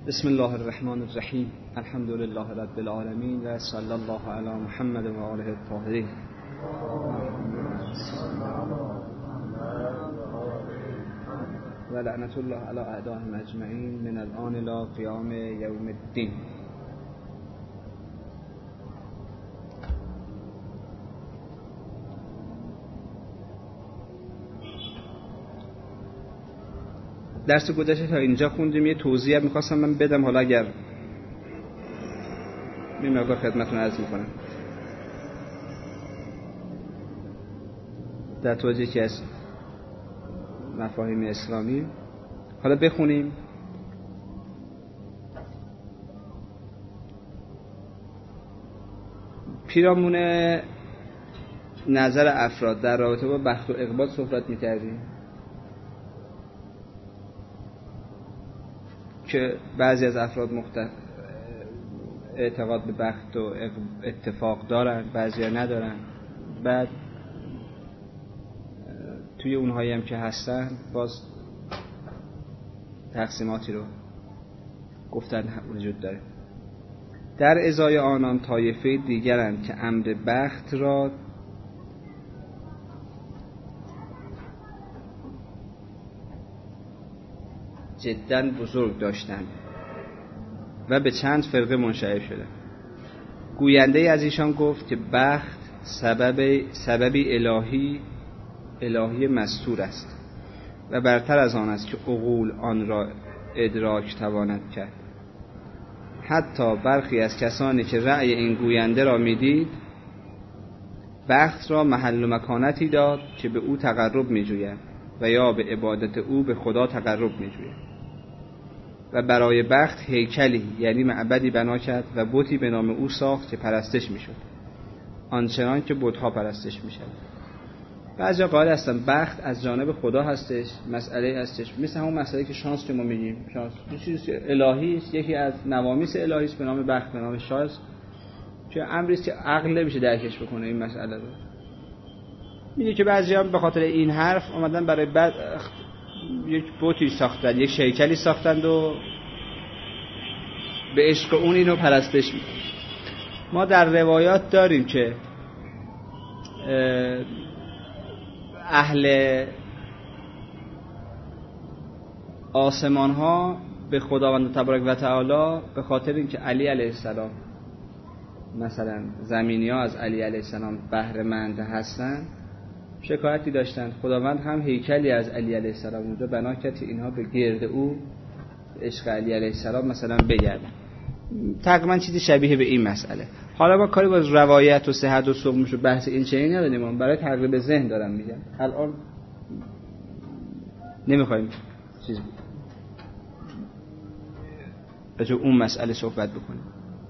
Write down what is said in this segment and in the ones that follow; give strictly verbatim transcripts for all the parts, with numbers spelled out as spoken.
بسم الله الرحمن الرحیم. الحمد لله رب العالمین و صلی الله علی محمد و آله الطاهرین. و لعنت الله علی اعدائهم اجمعین من الان الی قیام یوم الدین. درس گذشته تا اینجا خوندیم، یه توضیح هم می‌خواستم من بدم، حالا اگر این مقدار خدمتتون عرض می‌کنم در توضیح یکی از مفاهیم اسلامی. حالا بخونیم. پیرامون نظر افراد در رابطه با بخت و اقبال صحبت می‌کردیم که بعضی از افراد مخت... اعتقاد به بخت و اتفاق دارن، بعضی ها ندارن. بعد توی اونهایی هم که هستن باز تقسیماتی رو گفتن وجود داره. در ازای آنان طایفه دیگرند که امر بخت را جداً بزرگ داشتند و به چند فرقه منشعب شدند. گوینده از ایشان گفت که بخت سبب سببی الهی الهی مستور است و برتر از آن است که عقول آن را ادراک تواند کرد. حتی برخی از کسانی که رأی این گوینده را میدید بخت را محل و مکانتی داد که به او تقرب می‌جویند و یا به عبادت او به خدا تقرب می‌جویند و برای بخت هیکلی یعنی معبدی بنا کرد و بتی به نام او ساخت که پرستش میشد آنچنان که بت‌ها پرستش میشد. بعضی قائل هستن بخت از جانب خدا هستش، مسئله هستش مثل همون مسئله که شانس که ما میگیم، شانس یه چیز الهی است، یکی از نوامیس الهی است به نام بخت، به نام شانس، که امری است که عقل نمیشه درکش بکنه این مسئله رو. میگه که بعضی‌ها به خاطر این حرف اومدن برای بعد یک بوتی ساختن، یک هیکلی ساختند و به عشق اون اینو پرستش میکنن. ما در روایات داریم که اهل آسمان ها به خداوند تبارک و تعالی به خاطر اینکه علی علیه السلام مثلا زمینی ها از علی علیه السلام بهره مند هستن شکایتی داشتن. خداوند هم هیکلی از علی علیه السلام اونجا بنا کرد که اینها به گرد او عشق علی علیه السلام مثلا بگردن. تقریبا چیزی شبیه به این مسئله. حالا ما کاری با روایت و صحت و سقمش و بحث این چنین نداریم، برای تقریب ذهن دارم میگم. الان نمیخوایم چیز راجع اون مسئله صحبت بکنیم،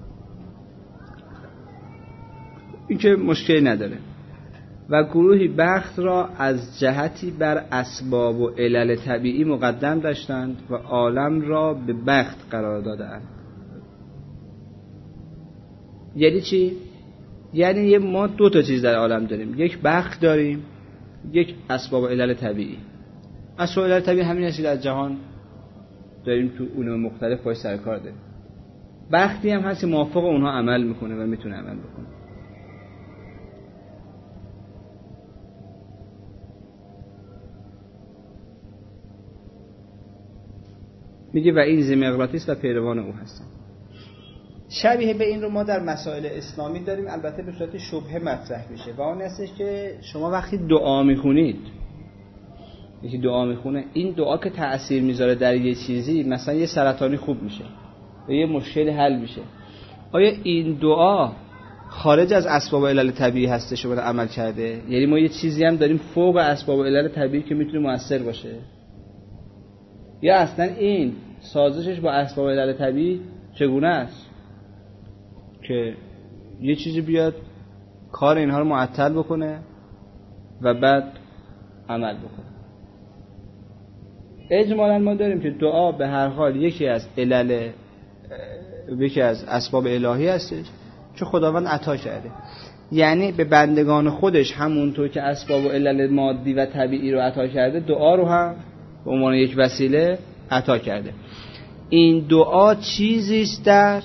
این که مشکلی نداره. و گروهی بخت را از جهتی بر اسباب و علل طبیعی مقدم داشتند و عالم را به بخت قرار دادند. یعنی چی؟ یعنی ما دو تا چیز در عالم داریم، یک بخت داریم، یک اسباب و علل طبیعی. اسباب و علل طبیعی همین هستی در جهان داریم، تو علوم مختلف باش سرکار داریم. بختی هم هستی موافق اونها عمل میکنه و میتونه عمل بکنه. میگه و این زمغناطیس و پیروان او هستن. شبیه به این رو ما در مسائل اسلامی داریم، البته به صورت شبهه مطرح میشه و اون هستش که شما وقتی دعا میخونید، یکی دعا میخونه، این دعا که تأثیر میذاره در یه چیزی، مثلا یه سرطانی خوب میشه و یه مشکل حل میشه، آیا این دعا خارج از اسباب و علل طبیعی هستش و عمل کرده؟ یعنی ما یه چیزی هم داریم فوق اسباب و علل طبیعی که میتونه مؤثر باشه، یا اصلا این سازشش با اسباب و علل طبیعی چگونه است که یه چیزی بیاد کار اینها رو معطل بکنه و بعد عمل بکنه؟ اجمالاً ما داریم که دعا به هر حال یکی از علل، یکی از اسباب الهی هستش که خداوند عطا کرده. یعنی به بندگان خودش همونطور که اسباب و علل مادی و طبیعی رو عطا کرده، دعا رو هم به عنوان یک وسیله عطا کرده. این دعا چیزی است در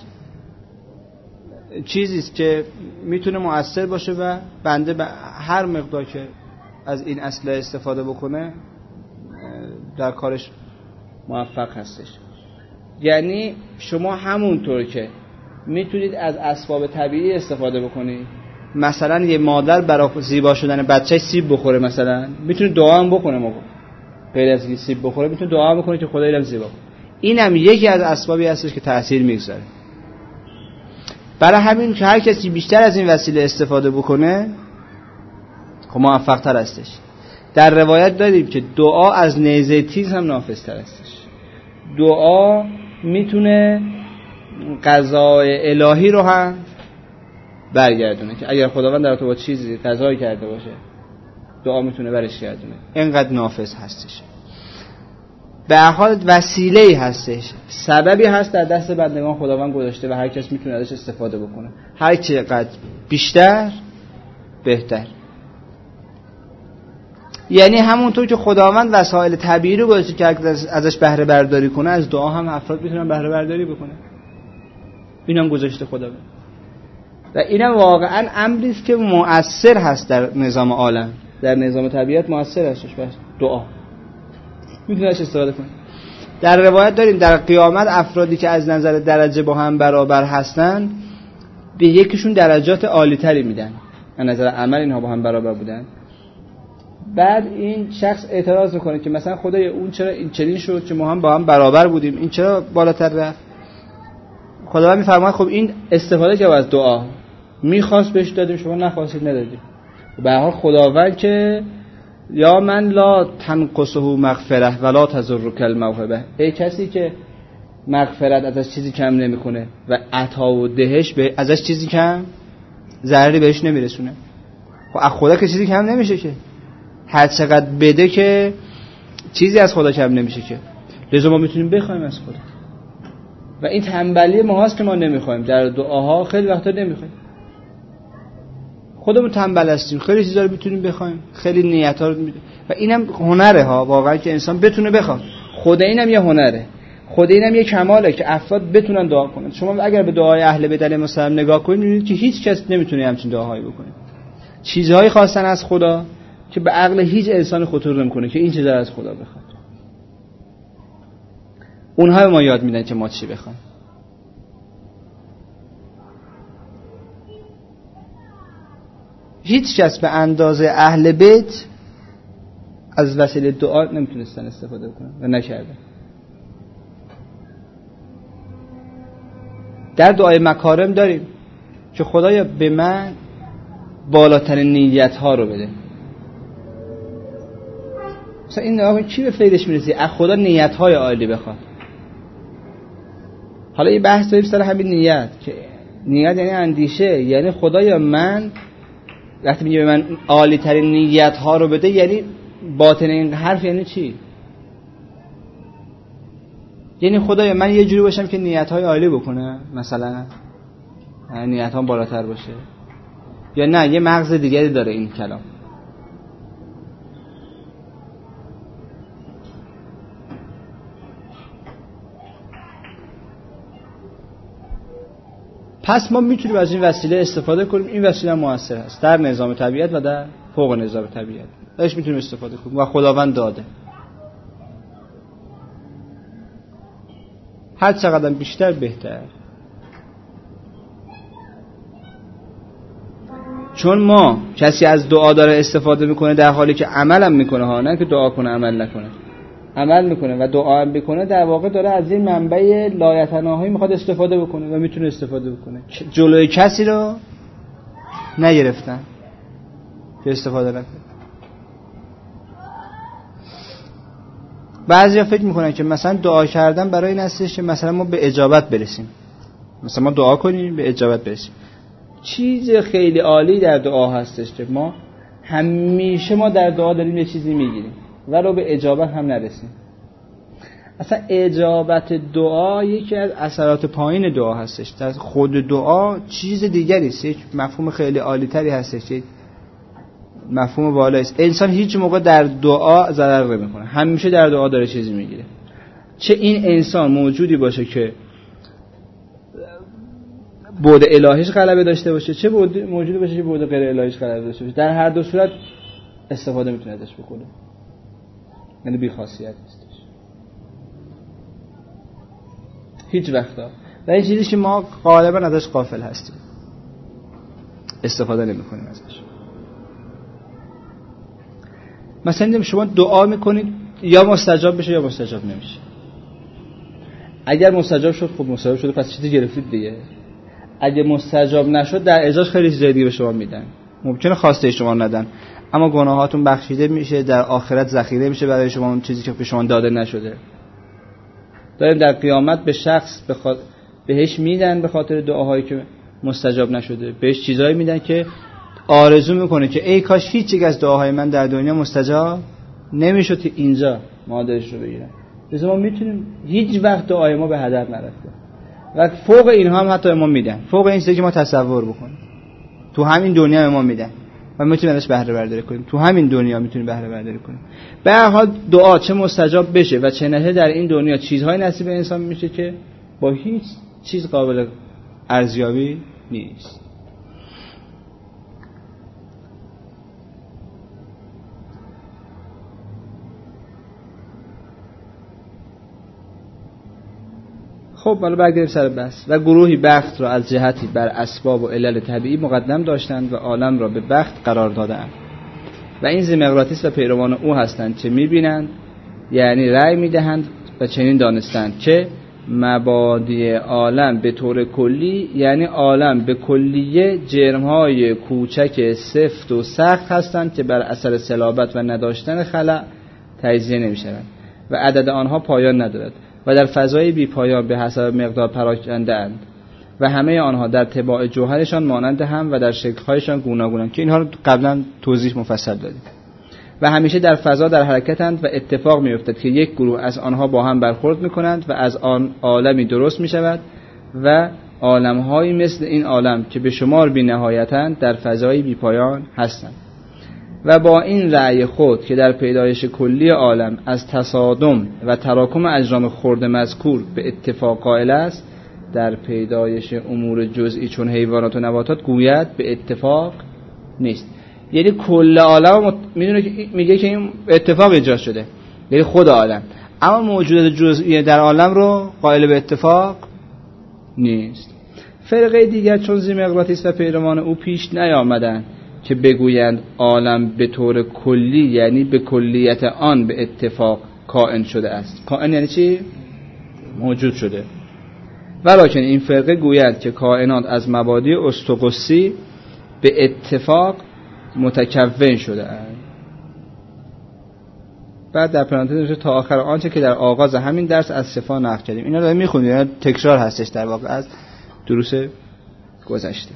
چیزی است که میتونه مؤثر باشه و بنده به هر مقدار که از این اسلحه استفاده بکنه در کارش موفق هستش. یعنی شما همونطور که میتونید از اسباب طبیعی استفاده بکنید، مثلا یه مادر برای زیبا شدن بچه‌ش سیب بخوره، مثلا میتونه دعا هم بکنه، موقع غیر از اینکه سیب بخوره میتونه دعا هم بکنه که خدای اینم زیبا کنه. اینم یکی از اسبابی هستش که تأثیر میگذاره. برای همین که هر کسی بیشتر از این وسیله استفاده بکنه خب موفق تر هستش. در روایت داریم که دعا از نیزه تیز هم نافذتر هستش. دعا میتونه قضای الهی رو هم برگردونه، که اگر خداوند در تو با چیزی قضایی کرده باشه دعا میتونه برش گردونه. اینقدر نافذ هستش. به هر حال وسیله‌ای هستش، سببی هست در دست بندگان خداوند گذاشته و هر کس میتونه ازش استفاده بکنه. هر چقدر بیشتر بهتر. یعنی همونطور که خداوند وسایل طبیعی رو گذاشته که ازش بهره برداری کنه، از دعا هم افراد میتونن بهره برداری بکنه. اینم گذاشته خداوند. و اینم واقعا امری است که مؤثر هست در نظام عالم، در نظام طبیعت مؤثر هستش. بس دعا میتونه ازش استفاده کنه. در روایت داریم در قیامت افرادی که از نظر درجه با هم برابر هستن به یکیشون درجات عالی تری میدن. از نظر عمل اینها با هم برابر بودن. بعد این شخص اعتراض میکنه که مثلا خدای اون چرا این چنین شد که ما هم با هم برابر بودیم، این چرا بالاتر رفت؟ خداوند میفرماید خب این استفاده که از دعا میخواست بهش دادیم، شما نخواستید ندادید. به هر حال خداوند که یا من لا تنقصه مغفره ولا تضرک الموهبه، ای کسی که مغفرت ازش چیزی کم نمیکنه و عطا و دهش به ازش چیزی کم ضرری بهش نمیرسونه. خب از خدا که چیزی کم نمیشه که، هر چقدر بده که چیزی از خدا کم نمیشه که. لذا ما میتونیم بخوایم از خدا. و این تنبلی ما هست که ما نمیخوایم، در دعاها خیلی وقتا نمیخوایم. خودمون تنبل هستیم، خیلی چیزا رو میتونیم بخوایم، خیلی نیت‌ها رو میدیم. و اینم هنره ها، واقعا که انسان بتونه بخواد. خدا اینم یه هنره. خدا اینم یه کماله که افراد بتونن دعا کنن. شما اگر به دعای اهل بیت علیهم السلام نگاه کنید میبینید که هیچ کس نمیتونه همچین دعاهایی بکنه. چیزهایی خواستن از خدا که به عقل هیچ انسان خطور نمیکنه که این چیزا از خدا بخواد. اونها به ما یاد میدن که ما چی بخوایم. هیچ کس به اندازه اهل بیت از وسیله دعا نمیتونستن استفاده کنن و نکردن. در دعای مکارم داریم که خدایا به من بالاترین نیت ها رو بده. مثلا این نگاه کی به فیدش میرسی؟ از خدا نیت های عالی بخواد. حالا یه بحث داریم سر همین نیت، که نیت یعنی اندیشه. یعنی خدایا من وقتی میگه به من عالی ترین نیت ها رو بده، یعنی باطن این حرف یعنی چی؟ یعنی خدایا من یه جوری باشم که نیت های عالی بکنه، مثلا نیت ها بالاتر باشه، یا نه یه مغز دیگری داره این کلام؟ پس ما میتونیم از این وسیله استفاده کنیم. این وسیله موثر است در نظام طبیعت و در فوق نظام طبیعت. ازش میتونیم استفاده کنیم و خداوند داده. هر چقدر بیشتر بهتر. چون ما کسی از دعا داره استفاده میکنه در حالی که عمل هم میکنه ها، نه که دعا کنه عمل نکنه، عمل میکنه و دعا هم بکنه، در واقع داره از این منبع لایتناهی میخواد استفاده بکنه و میتونه استفاده بکنه. جلوی کسی رو نگرفتن که استفاده نکنه. بعضیا فکر میکنن که مثلا دعا کردن برای این هستش که مثلا ما به اجابت برسیم، مثلا ما دعا کنیم به اجابت برسیم. چیز خیلی عالی در دعا هستش که ما همیشه ما در دعا داریم یه چیزی میگیریم ولو به اجابت هم نرسیم. اصلا اجابت دعا یکی از اثرات پایین دعا هستش. در خود دعا چیز دیگری است، یک مفهوم خیلی عالی تری هستش، یک مفهوم بالایی است. انسان هیچ موقع در دعا ضرر نمیکنه، همیشه در دعا داره چیزی میگیره. چه این انسان موجودی باشه که بعد الهیش غلبه داشته باشه، چه موجودی باشه که بعد غیر الهیش غلبه داشته باشه، در هر دو صورت استفاده میتونه ازش بکنه، یعنی بی خاصیت نیستش هیچ وقتا. و این چیزی که ما غالبا ازش غافل هستیم، استفاده نمی کنیم ازش. مثلا شما دعا میکنید یا مستجاب بشه یا مستجاب نمیشه. اگر مستجاب شد خب مستجاب شده، پس چیزی گرفتید دیگه. اگه مستجاب نشد در ازاش خیلی چیزای دیگه به شما میدن، ممکنه خواسته شما ندن اما گناهاتون بخشیده میشه، در آخرت ذخیره میشه برای شما اون چیزی که به شما داده نشده. داریم در قیامت به شخص بخواد بهش میدن به خاطر دعاهایی که مستجاب نشده، بهش چیزایی میدن که آرزو میکنه که ای کاش هیچ یک از دعاهای من در دنیا مستجاب نمیشد که اینجا مادرش رو بگیرن. پس ما میتونیم هیچ وقت دعای ما به هدر نرفته و فوق اینها هم حتی ما میدن، فوق این چیزی که ما تصور بکنیم تو همین دنیا ما میدن و میتونیم ازش بهره برداری کنیم، تو همین دنیا میتونیم بهره برداری کنیم. به هر حال دعا چه مستجاب بشه و چه نه، در این دنیا چیزهای نصیب انسان میشه که با هیچ چیز قابل ارزیابی نیست. خب حالا برگردیم سر بحث. و گروهی بخت را از جهتی بر اسباب و علل طبیعی مقدم داشتند و عالم را به بخت قرار دادند و این زمغناطیس و پیروان او هستند که می‌بینند، یعنی رأی می‌دهند و چنین دانستند که مبادی عالم به طور کلی، یعنی عالم به کلیه، جرم‌های کوچک سفت و سخت هستند که بر اثر صلابت و نداشتن خلأ تجزیه نمی‌شوند و عدد آنها پایان ندارد و در فضای بی پایان به حسب مقدار پراکنده اند و همه آنها در طباع جوهرشان مانند هم و در شکل‌هایشان گوناگونند که اینها رو قبلا توضیح مفصل دادیم و همیشه در فضا در حرکتند و اتفاق می‌افتد که یک گروه از آنها با هم برخورد می‌کنند و از آن عالمی درست می‌شود و عالم‌هایی مثل این عالم که به شمار بی‌نهایتند در فضای بی پایان هستند و با این رأی خود که در پیدایش کلی عالم از تصادم و تراکم اجرام خرد مذکور به اتفاق قائل است، در پیدایش امور جزئی چون حیوانات و نباتات گوید به اتفاق نیست. یعنی کل عالم میدونه که میگه که این اتفاق ایجاد شده، یعنی خود عالم، اما موجودات جزئی در عالم رو قائل به اتفاق نیست. فرقه دیگر چون زمغناطیس و پیروان او پیش نیامدند که بگویند عالم به طور کلی، یعنی به کلیت آن به اتفاق کائن شده است. کائن یعنی چی؟ موجود شده. ولکن این فرقه گوید که کائنات از مبادی استقصی به اتفاق متکون شده است. بعد در پرانتز تا آخر آنچه که در آغاز همین درس از صفا نقل کردیم. اینا رو میخونیم، اینا تکرار هستش در واقع از دروس گذشته.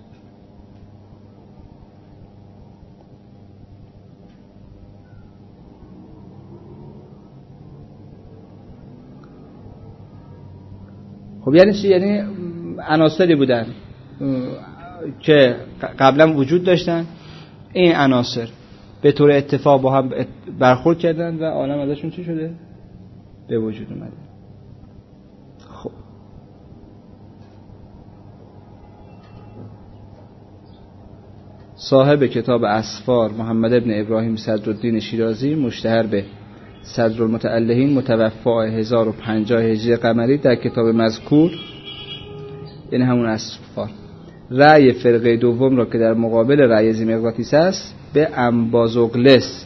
خب یعنی چی؟ یعنی عناصری بودن که قبلا وجود داشتن، این عناصر به طور اتفاق با هم برخورد کردن و عالم ازشون چی شده؟ به وجود اومده. خب صاحب کتاب اسفار محمد ابن ابراهیم صدرالدین شیرازی، مشتهر به صدرالمتألهین، متوفی هزار و پنجاه هجری قمری، در کتاب مذکور یعنی همون اسفار رأی فرقه دوم را که در مقابل رأی زمغناطیس است به امبازوغلس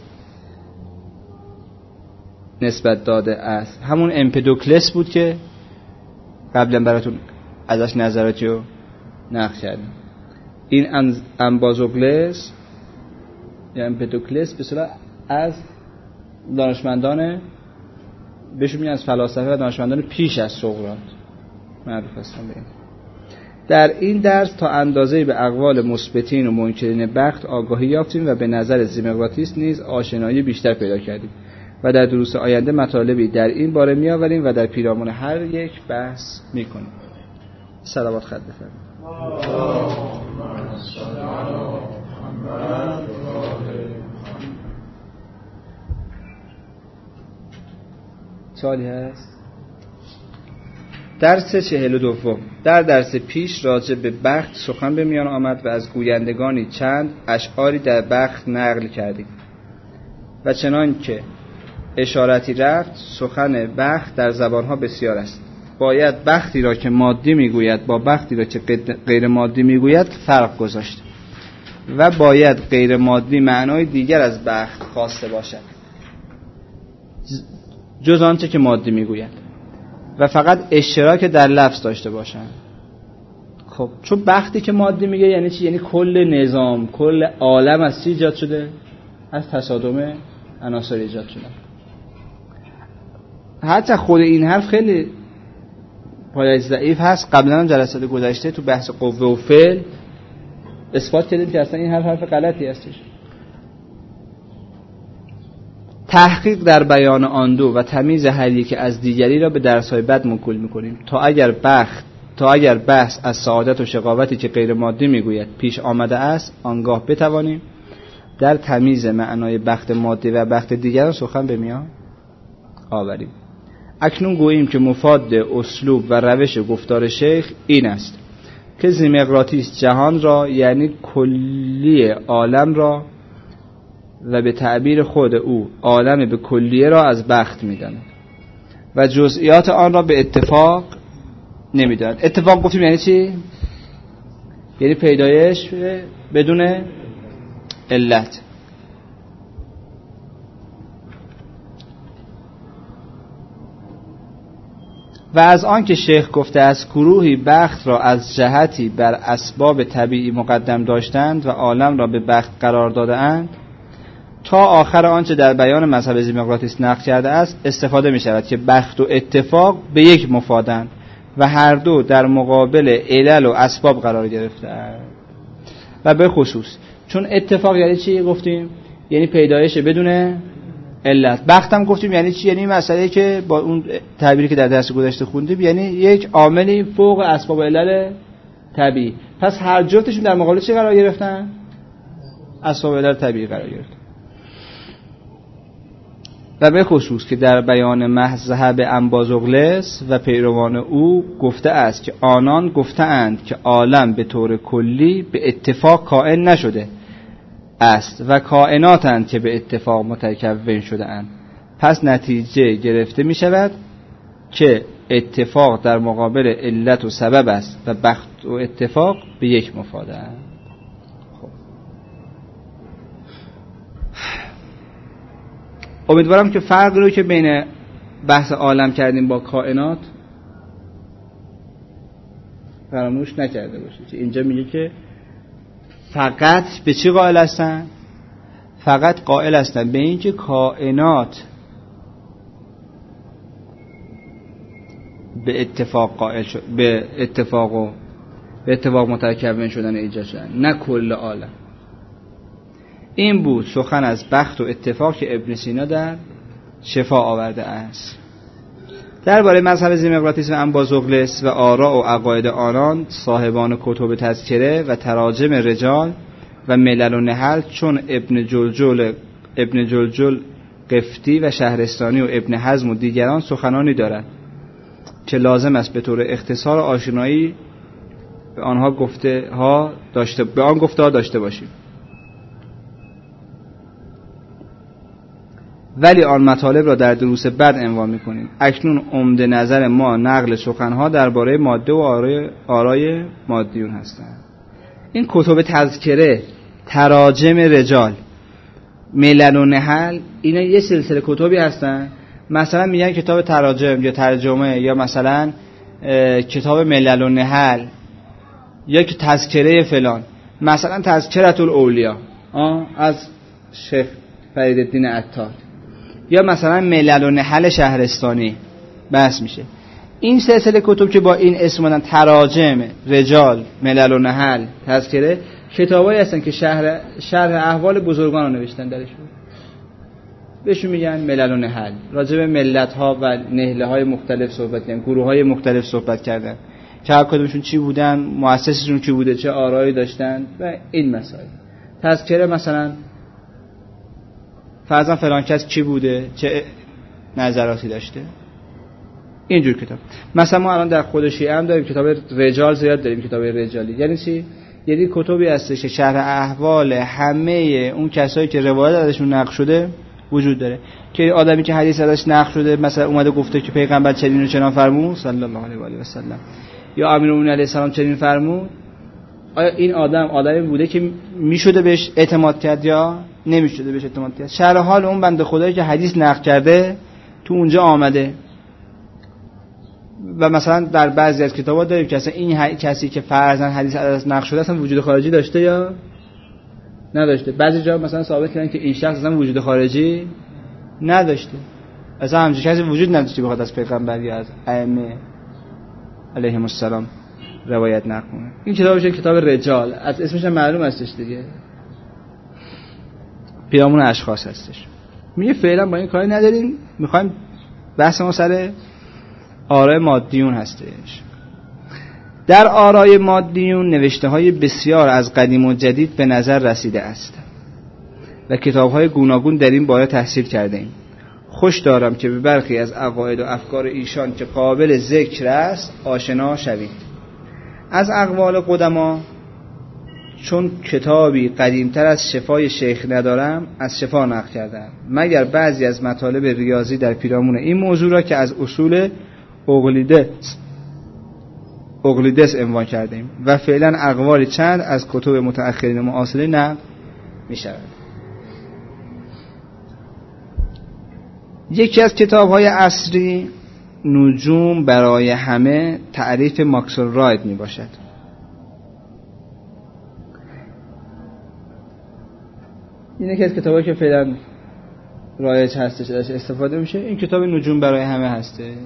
نسبت داده است. همون امپدوکلس بود که قبلا براتون ازش نظراتی رو نقل کردیم. این امبازوغلس یا امپدوکلس به صورت از دانشمندان بهشون میگن از فلاسفه و دانشمندان پیش از سقراط معروف هستن به این. در این درس تا اندازه‌ای به اقوال مثبتین و منکرین بخت آگاهی یافتیم و به نظر زمغناطیس نیز آشنایی بیشتر پیدا کردیم و در دروس آینده مطالبی در این باره میآوریم و در پیرامون هر یک بحث میکنیم. صلوات خط بفرمایید. سوالی هست؟ درس چهل و دوم. در درس پیش راجع به بخت سخن به میان آمد و از گویندگانی چند اشعاری در بخت نقل کردیم و چنان که اشارتی رفت سخن بخت در زبانها بسیار است. باید بختی را که مادی میگوید با بختی را که غیر مادی میگوید فرق گذاشت و باید غیر مادی معنای دیگر از بخت خواسته باشد جز آنچه که مادی میگوید و فقط اشتراک در لفظ داشته باشند. خب چون بختی که مادی میگه یعنی چی؟ یعنی کل نظام، کل عالم از چی ایجاد شده؟ از تصادم عناصر ایجاد شده. حتی خود این حرف خیلی پایه‌اش ضعیف هست. قبلا هم جلسات گذشته تو بحث قوه و فعل اثبات کردیم که اصلا این حرف حرف غلطی هستش. تحقیق در بیان آن دو و تمیز هر یک از دیگری را به درس‌های بعد موکول می‌کنیم تا اگر بخت تا اگر بحث از سعادت و شقاوتی که غیر مادی میگوید پیش آمده است آنگاه بتوانیم در تمیز معنای بخت مادی و بخت دیگر سخن به میان آوریم. اکنون گوییم که مفاد اسلوب و روش گفتار شیخ این است که زیمقراطیس جهان را یعنی کلی عالم را و به تعبیر خود او عالم به کلیه را از بخت می‌داند و جزئیات آن را به اتفاق نمی‌داند. اتفاق گفتیم یعنی چی؟ یعنی پیدایش بدون علت. و از آن که شیخ گفته از گروهی بخت را از جهتی بر اسباب طبیعی مقدم داشتند و عالم را به بخت قرار دادند تا آخر آنچه در بیان مذهب زیمقراطیس نقل کرده است استفاده می شود که بخت و اتفاق به یک مفادند و هر دو در مقابل علل و اسباب قرار گرفتند. و به خصوص چون اتفاق یعنی چی گفتیم؟ یعنی پیدایش بدون علت. بخت هم گفتیم یعنی چی؟ یعنی مسئله که با اون تعبیری که در درس گذشته خوندیم یعنی یک عاملی فوق اسباب و علل طبیعی. پس هر جفتشون در مقابل چی قرار گرفتن؟ اسباب و علل طبیعی قرار گرفتن. و به خصوص که در بیان مذهب انبازوغلس و پیروان او گفته است که آنان گفتند که عالم به طور کلی به اتفاق کائن نشده است و کائناتند که به اتفاق متکون شده اند. پس نتیجه گرفته می شود که اتفاق در مقابل علت و سبب است و بخت و اتفاق به یک مفادند. خب. امیدوارم که فرق رو که بین بحث عالم کردیم با کائنات فراموش نکرده باشید. اینجا میگه که فقط به چی قائل هستن؟ فقط قائل هستن به این که کائنات به اتفاق قائل شد، به اتفاق و به اتفاق متکون شدن ایجاد شدن، نه کل عالم. این بود سخن از بخت و اتفاق که ابن سینا در شفا آورده است. درباره مذهب زیمقراطیس و انبازوغلس و آراء و عقاید آنان صاحبان کتب تذکره و تراجم رجال و ملل و نحل چون ابن جلجل ابن جلجل قفطی و شهرستانی و ابن حزم و دیگران سخنانی دارند که لازم است به طور اختصار آشنایی به آنها گفته ها داشته به آن گفته ها داشته باشیم. ولی آن مطالب را در دروس بعد عنوان می‌کنیم. اکنون عمده نظر ما نقل سخن‌ها درباره ماده و آرای, آرای مادیون هستند. این کتب تذکره، تراجم رجال، ملل و نحل، اینا یه سلسله کتبی هستن. مثلا میگن کتاب تراجم یا ترجمه یا مثلا کتاب ملل و نحل یا که تذکره فلان، مثلا تذکرة الاولیا از شیخ فریدالدین عطار یا مثلا ملل و نحل شهرستانی بحث میشه. این سلسله کتب که با این اسم مدن تراجم رجال، ملل و نحل، تذکره، کتابایی هستن که شهر شرح احوال بزرگان رو نوشتن درشون. بهشون میگن ملل و نحل. راجع به ملت ها و نهله های مختلف صحبت کردن، گروه های مختلف صحبت کردن که هر کدومشون چی بودن، مؤسسشون چی بوده، چه آرایی داشتن و این مسائل. تذکره مثلا فرضاً فلان کس چی بوده، چه نظراتی داشته. اینجور کتاب. مثلا ما الان در خود شیعه هم داریم کتاب رجال، زیاد داریم کتاب رجالی. یعنی چی؟ یعنی کتابی هستش که شرح احوال همه اون کسایی که روایت ازشون نقل شده وجود داره، که آدمی که حدیث ازش نقل شده مثلا اومده گفته که پیغمبر چنین و چنان فرمود صلی الله علیه و آله و سلم، یا امیرالمومنین علیه السلام چنین فرمود، آیا این آدم آدمی بوده که میشده بهش اعتماد کرد یا نمیشده بهش اعتماد کرد؟ شرح حال اون بنده خدایی که حدیث نقل کرده تو اونجا آمده. و مثلا در بعضی از کتابا داریم که اصلا این ح... کسی که فرضاً حدیث ازش نقل شده اصلا وجود خارجی داشته یا نداشته. بعضی جا مثلا ثابت کردن که این شخص اصلا وجود خارجی نداشته، اصلا همچین کسی وجود نداشته بخواد از پیغمبر یا از ائمه علیهم السلام روایت نقل کنه. این کتابش کتاب رجال، از اسمش هم معلوم هستش دیگه، پیرامون اشخاص هستش. میگه فعلا با این کاری نداریم، میخوایم بحث ما سر آراء مادیون هستش. در آراء مادیون نوشته های بسیار از قدیم و جدید به نظر رسیده است و کتاب های گوناگون در این باره تحصیل کرده ایم. خوش دارم که به برخی از عقاید و افکار ایشان که قابل ذکر است آشنا شوید. از اقوال قدما چون کتابی قدیمتر از شفای شیخ ندارم از شفا نقل کردم، مگر بعضی از مطالب ریاضی در پیرامون این موضوع را که از اصول اقلیدس اقلیدس عنوان کردیم و فعلا اقوال چند از کتب متأخرین معاصرین نقل می شود. یکی از کتاب‌های عصری نجوم برای همه تعریف ماکسول راید می باشد. این یکی از کتابایی که فعلا رایج هستش ازش استفاده میشه. این کتاب نجوم برای همه هستش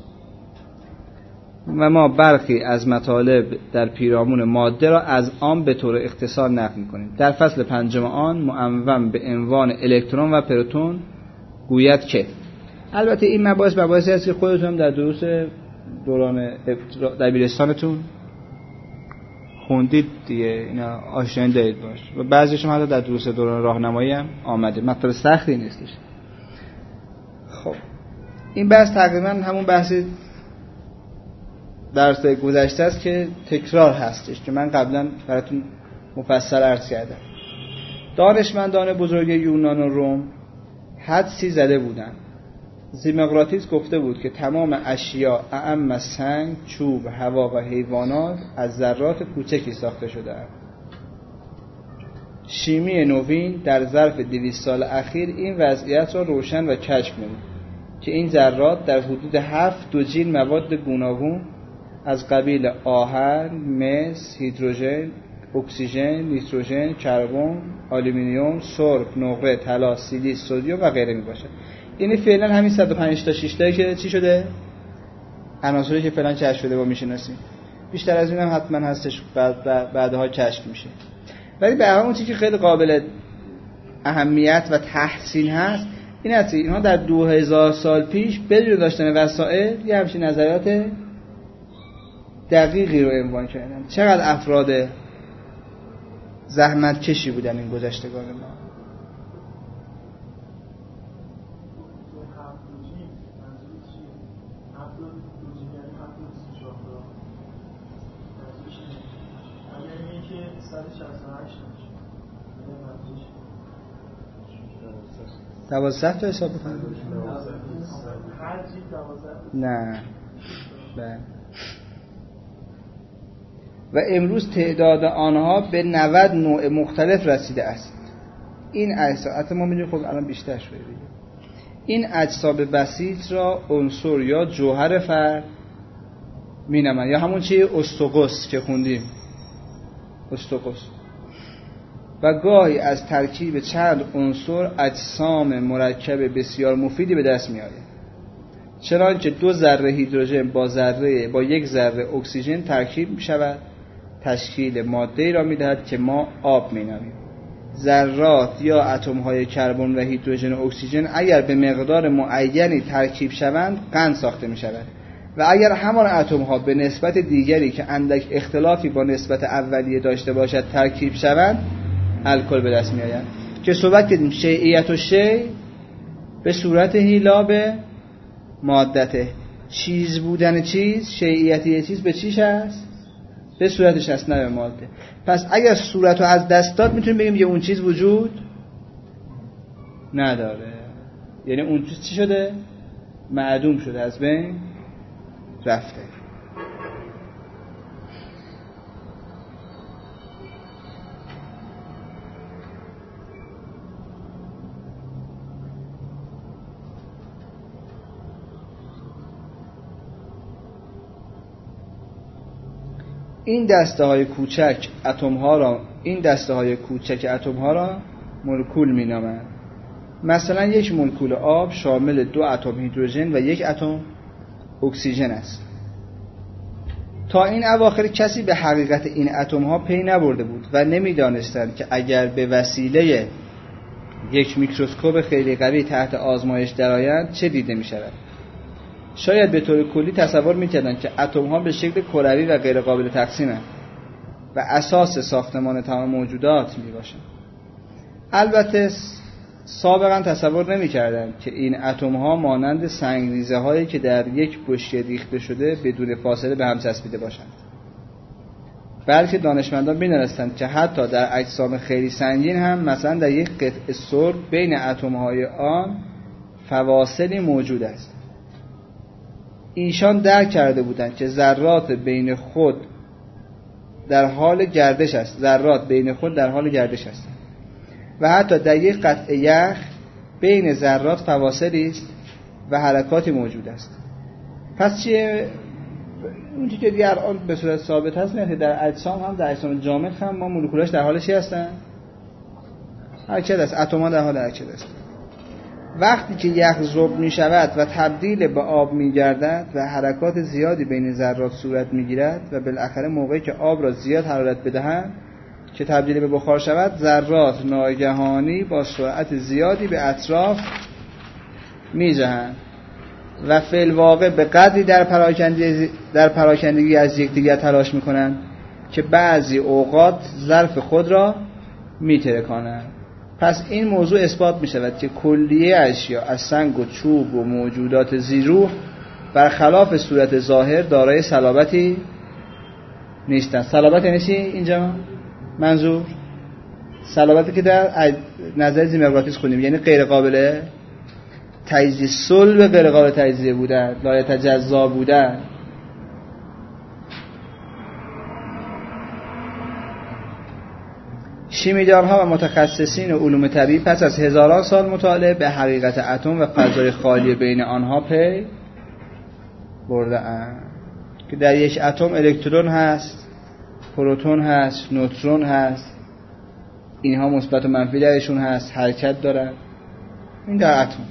و ما برخی از مطالب در پیرامون ماده را از آن به طور اختصار نقل می‌کنیم. در فصل پنجم آن معوم به عنوان الکترون و پروتون گوید که، البته این مباحث مباحثی است که خودتون هم در دروس دوران دبیرستانتون خوندید دیگه، اینا آشنا دارید باش و بعضیش هم حتی در دروس دوران راهنمایی هم آمده، مطلب سختی نیستش. خب این بحث تقریبا همون بحث درس گذشته است که تکرار هستش که من قبلا براتون مفصل عرض کردم. دانشمندان بزرگ یونان و روم حدسی زده بودند. زیمقراطیس گفته بود که تمام اشیا اعم از سنگ، چوب، هوا و حیوانات از ذرات کوچکی ساخته شده‌اند. شیمی نوین در ظرف دویست سال اخیر این وضعیت را روشن و کشف نمود که این ذرات در حدود هفت دوجین مواد گوناگون از قبیل آهن، مس، هیدروژن، اکسیژن، نیتروژن، کربن، آلومینیوم، سرب، نقره، طلا، سیلیس، سدیم و غیره می باشد. این فعلا همین صد و پنج تا شش تایی که چی شده؟ عناصری که فعلا کشف شده و میشناسیم. بیشتر از این هم حتما هستش، بعد بعدها کشف میشه. ولی به هر اون چیزی که خیلی قابل اهمیت و تحسین هست این است اینها در دو هزار سال پیش بدون داشتن وسایل یه همچین نظریات دقیقی رو عنوان کردن. چقدر افراد زحمت کشی بودن این گذشتگان ما. دوازده تا حساب بکنید؟ نه بله. و امروز تعداد آنها به نود نوع مختلف رسیده است. این اجساد ما می‌دونیم خب الان بیشتر شده دیگه. این اجساد بسیط را عنصر یا جوهر فرد می‌نامند، یا همون چیه استقوس که خوندیم، استقوس. و گاهی از ترکیب چند عنصر اجسام مرکب بسیار مفیدی به دست می‌آید. چنانچه دو ذره هیدروژن با ذره با یک ذره اکسیژن ترکیب می‌شود، تشکیل ماده‌ای را می‌دهد که ما آب می‌نامیم. ذرات یا اتم‌های کربن و هیدروژن و اکسیژن اگر به مقدار معینی ترکیب شوند قند ساخته می‌شود و اگر همان اتم‌ها به نسبت دیگری که اندک اختلافی با نسبت اولیه داشته باشد ترکیب شوند الکل به دست می‌آید. که صحبت کردیم شیعیت و شیع به صورت هیلا به مادته. چیز بودن چیز، شیعیتی چیز به چیش هست؟ به صورتش هست، نه به ماده. پس اگر صورت رو از دست داد میتونیم بگیم یه اون چیز وجود نداره، یعنی اون چیز چی شده؟ معدوم شده، از بین رفته. این دسته های کوچک اتم ها را این دسته های کوچک اتم ها را مولکول می نامند. مثلا یک مولکول آب شامل دو اتم هیدروژن و یک اتم اکسیژن است. تا این اواخر کسی به حقیقت این اتم ها پی نبرده بود و نمی دانستند که اگر به وسیله یک میکروسکوپ خیلی قوی تحت آزمایش درآیند چه دیده می شود. شاید به طور کلی تصور می‌کردند که اتم ها به شکل کروی و غیر قابل تقسیمند و اساس ساختمان تمام موجودات میباشند. البته سابقا تصور نمی‌کردند که این اتم ها مانند سنگریزه هایی که در یک بشکه ریخته شده بدون فاصله به هم چسبیده باشند، بلکه دانشمندان می‌دانستند که حتی در اجسام خیلی سنگین هم مثلا در یک قطعه سرب بین اتم های آن فواصلی موجود است. ایشان درک کرده بودند که ذرات بین خود در حال گردش است ذرات بین خود در حال گردش هستند و حتی در یک قطعه یخ بین ذرات فواصلی است و حرکاتی موجود است. پس چیه اونی که دیگر آن به صورت ثابت هست نه در اجسام هم در اجسام جامد هم ما مولکولاش در حال چی هستن؟ حرکت است. اتم‌ها در حال حرکت است. وقتی که یخ ذوب می شود و تبدیل به آب می گردد و حرکات زیادی بین ذرات صورت می گیرد و بالاخره موقعی که آب را زیاد حرارت بدهند که تبدیل به بخار شود، ذرات ناگهانی با سرعت زیادی به اطراف می جهند و فی الواقع به قدری در پراکندگی در پراکندگی از یکدیگر تلاش می کنند که بعضی اوقات ظرف خود را می ترکانند. پس این موضوع اثبات می شود که کلیه اشیا از سنگ و چوب و موجودات ذی‌روح برخلاف صورت ظاهر دارای صلابتی نیستند. صلابت یعنی چی اینجا منظور؟ صلابتی که در نظر زیمرغراتیس خوندیم، یعنی غیر قابل تجزیه، صلب غیر قابل تجزیه بودن، لا یتجزا بودن. شیمیدانها و متخصصین علوم طبیعی پس از هزاران سال مطالعه به حقیقت اتم و فضای خالی بین آنها پی برده‌اند که در یک اتم الکترون هست، پروتون هست، نوترون هست، اینها مثبت و منفی درشون هست، حرکت دارن. این در اتم.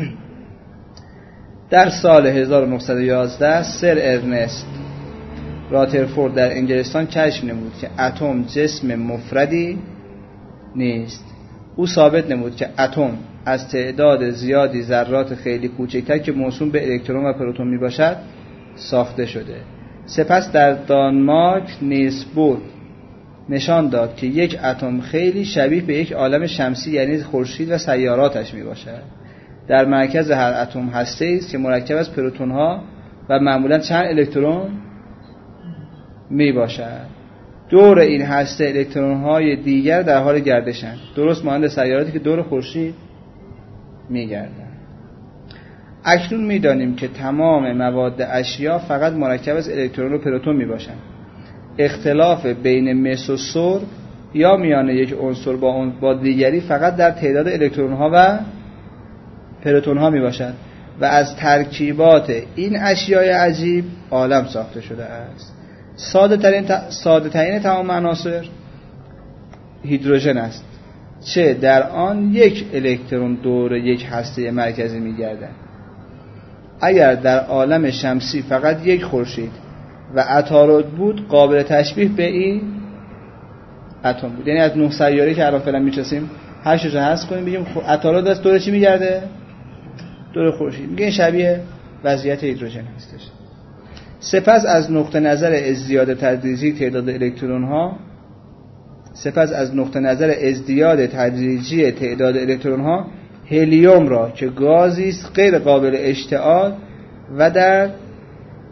در سال هزار و نهصد و یازده سر ارنست راترفورد در انگلستان کشف نمود که اتم جسم مفردی نیست. او ثابت نمود که اتم از تعداد زیادی ذرات خیلی کوچکتر که موسوم به الکترون و پروتون می باشد ساخته شده. سپس در دانمارک نیلز بور نشان داد که یک اتم خیلی شبیه به یک عالم شمسی یعنی خورشید و سیاراتش می باشد. در مرکز هر اتم هسته‌ای است که مرکب از پروتون ها و معمولا چند الکترون می باشد. دور این هسته الکترون های دیگر در حال گردشند، درست مانند سیاراتی که دور خورشید می گردند. اکنون می دانیم که تمام مواد اشیا فقط مرکب از الکترون و پروتون می باشند. اختلاف بین مس و سرب یا میان یک عنصر با با دیگری فقط در تعداد الکترون ها و پروتون ها می باشد و از ترکیبات این اشیای عجیب عالم ساخته شده است. ساده ترین ت... ساده ترین تمام عناصر هیدروژن است، چه در آن یک الکترون دور یک هسته مرکزی می‌گردد. اگر در عالم شمسی فقط یک خورشید و عطارد بود، قابل تشبیه به این اتم بود. یعنی از نه سیاره که الان فعلا می‌شناسیم هشت تا حذف کنیم بگیم عطارد از دور چی می‌گرده؟ دور خورشید. میگه شبیه وضعیت هیدروژن هستش. سپس از نقطه نظر ازدیاد تدریجی تعداد الکترون ها سپس از نقطه نظر ازدیاد تدریجی تعداد الکترون ها هلیوم را که گازی است غیر قابل اشتعال و در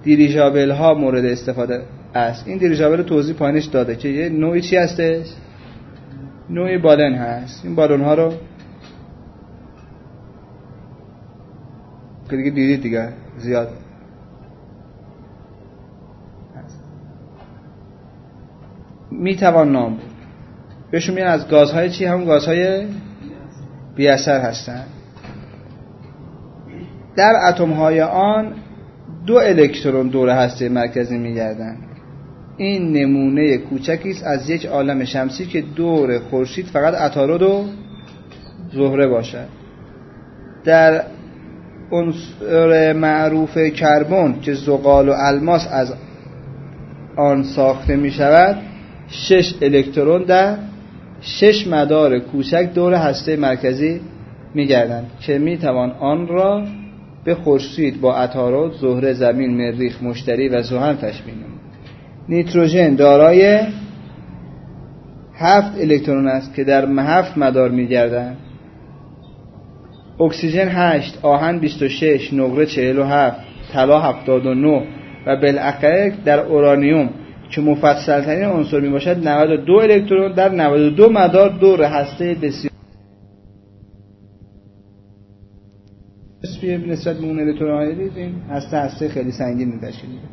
دیریژابل ها مورد استفاده است. این دیریژابل رو توضیح پایینش داده که یه نوعی چی هستش؟ نوعی بالون هست. این بالون ها رو که دیگه دیدید دیگه زیاد میتوان نام بود. بهشون میگن از گازهای چی؟ همون گازهای بی اثر هستن. در اتم‌های آن دو الکترون دور هسته مرکزی میگردند. این نمونه کوچکی است از یک عالم شمسی که دور خورشید فقط عطارد و زهره باشد. در عنصر معروف کربن که زغال و الماس از آن ساخته می شود، شش الکترون در شش مدار کوچک دور هسته مرکزی می گردند که می توان آن را به خورشید با عطارد، زهره، زمین، مریخ، مشتری و زحل تشبیه نمود. نیتروژن دارای هفت الکترون است که در هفت مدار می گردند. اکسیژن هشت، آهن بیست و شش، نقره چهل و هفت، طلا هفتاد و نه و بالاخره در اورانیوم که مفصل ترین عنصر می باشد نود و دو الکترون در نود و دو مدار دور هسته بسیار نسبت به اون الکترون های دید. این هسته هسته خیلی سنگین تشکیل میده.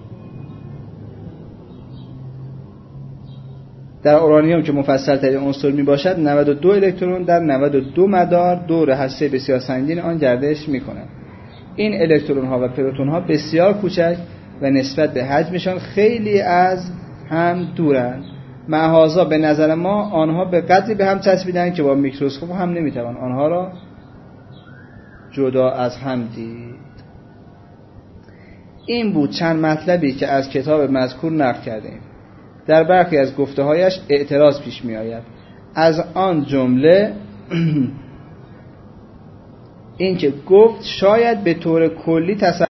در اورانیوم که مفصل ترین عنصر می باشد نود و دو الکترون در نود و دو مدار دور هسته بسیار سنگین آن گردش می کنند. این الکترون ها و پروتون ها بسیار کوچک و نسبت به حجمشان خیلی از هم دورند. معاذا به نظر ما آنها به قدری به هم چسبیدند که با میکروسکوپ هم نمیتوان آنها را جدا از هم دید. این بود چند مطلبی که از کتاب مذکور نقل کردیم. در برخی از گفته‌هایش اعتراض پیش می آید. از آن جمله این که گفت شاید به طور کلی تصور